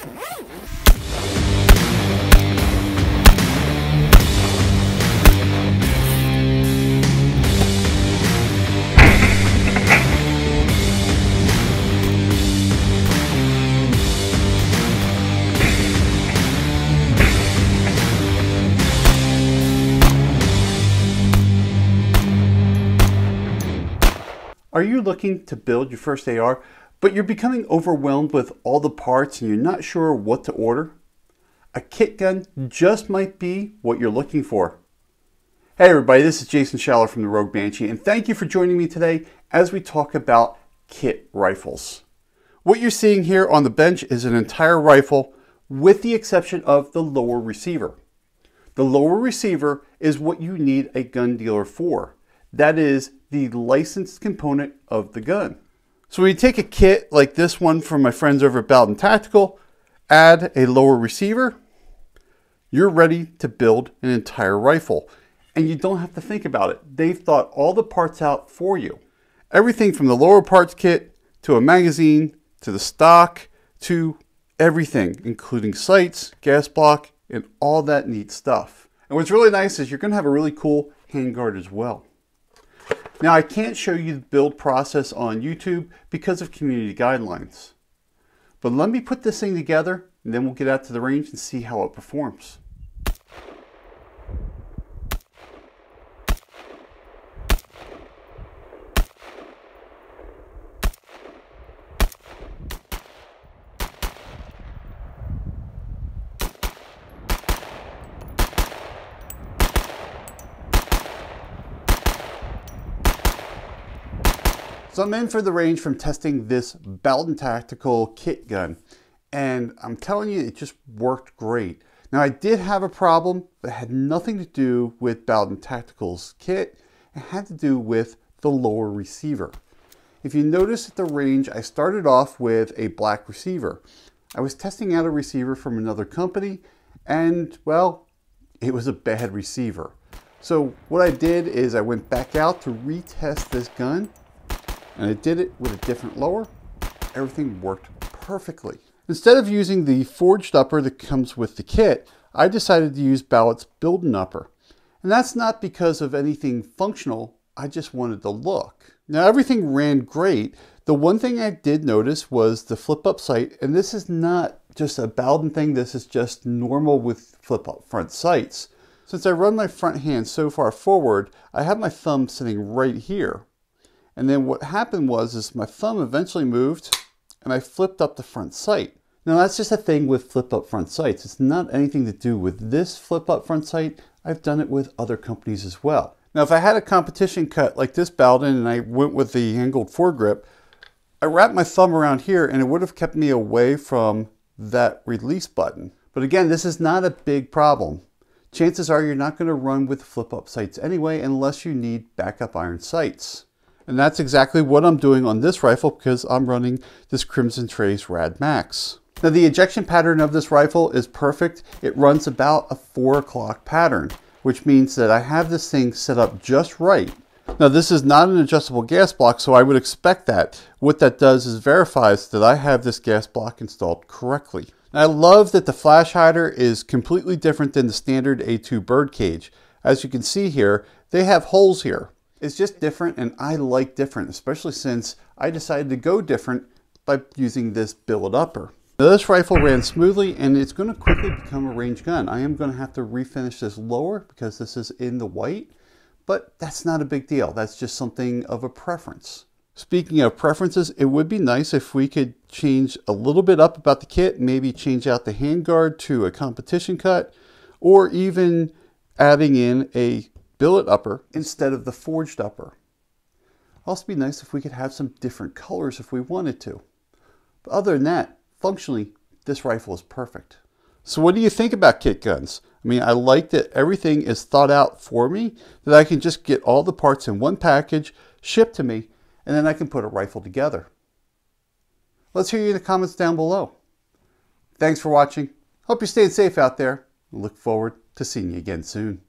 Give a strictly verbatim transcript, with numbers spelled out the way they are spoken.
Are you looking to build your first A R, but you're becoming overwhelmed with all the parts and you're not sure what to order? A kit gun just might be what you're looking for. Hey everybody, this is Jason Schaller from the Rogue Banshee, and thank you for joining me today as we talk about kit rifles. What you're seeing here on the bench is an entire rifle with the exception of the lower receiver. The lower receiver is what you need a gun dealer for. That is the licensed component of the gun. So when you take a kit like this one from my friends over at Bowden Tactical, add a lower receiver, you're ready to build an entire rifle. And you don't have to think about it. They've thought all the parts out for you. Everything from the lower parts kit, to a magazine, to the stock, to everything, including sights, gas block, and all that neat stuff. And what's really nice is you're going to have a really cool handguard as well. Now, I can't show you the build process on YouTube because of community guidelines. But let me put this thing together and then we'll get out to the range and see how it performs. So I'm in for the range from testing this Bowden Tactical kit gun, and I'm telling you, it just worked great. Now, I did have a problem that had nothing to do with Bowden Tactical's kit. It had to do with the lower receiver. If you notice at the range, I started off with a black receiver. I was testing out a receiver from another company, and well, it was a bad receiver. So what I did is I went back out to retest this gun, and I did it with a different lower. Everything worked perfectly. Instead of using the forged upper that comes with the kit, I decided to use Ballett's build-in upper. And that's not because of anything functional, I just wanted the look. Now everything ran great. The one thing I did notice was the flip-up sight, and this is not just a Bowden thing, this is just normal with flip-up front sights. Since I run my front hand so far forward, I have my thumb sitting right here. And then what happened was is my thumb eventually moved and I flipped up the front sight. Now that's just a thing with flip up front sights. It's not anything to do with this flip up front sight. I've done it with other companies as well. Now if I had a competition cut like this Bowden and I went with the angled foregrip, I wrapped my thumb around here and it would have kept me away from that release button. But again, this is not a big problem. Chances are you're not going to run with flip up sights anyway unless you need backup iron sights. And that's exactly what I'm doing on this rifle because I'm running this Crimson Trace Rad Max. Now the ejection pattern of this rifle is perfect. It runs about a four o'clock pattern, which means that I have this thing set up just right. Now this is not an adjustable gas block, so I would expect that. What that does is verifies that I have this gas block installed correctly. Now, I love that the flash hider is completely different than the standard A two bird cage. As you can see here, they have holes here. It's just different, and I like different, especially since I decided to go different by using this billet upper. Now, this rifle ran smoothly, and it's going to quickly become a range gun. I am going to have to refinish this lower because this is in the white, but that's not a big deal. That's just something of a preference. Speaking of preferences, it would be nice if we could change a little bit up about the kit, maybe change out the handguard to a competition cut, or even adding in a billet upper instead of the forged upper. Also be nice if we could have some different colors if we wanted to. But other than that, functionally, this rifle is perfect. So what do you think about kit guns? I mean, I like that everything is thought out for me, that I can just get all the parts in one package, shipped to me, and then I can put a rifle together. Let's hear you in the comments down below. Thanks for watching. Hope you're staying safe out there. I look forward to seeing you again soon.